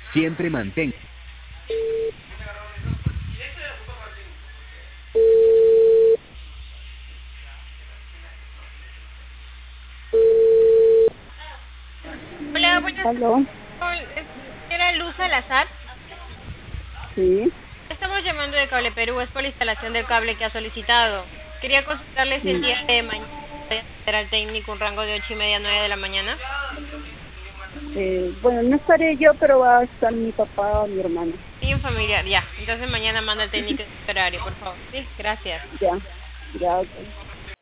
Siempre mantén. Hola, buenas ¿Aló? tardes. Era Luz Salazar. Sí, Estamos llamando de Cable Perú, es por la instalación del cable que ha solicitado. Quería consultarle si el sí. día de mañana puede hacer al técnico un rango de 8:30 a 9 de la mañana. Bueno, no estaré yo, pero va a estar mi papá o mi hermano. Y un familiar, ya. Entonces mañana manda el técnico en este horario, por favor. Sí, gracias. Ya, ya, ok.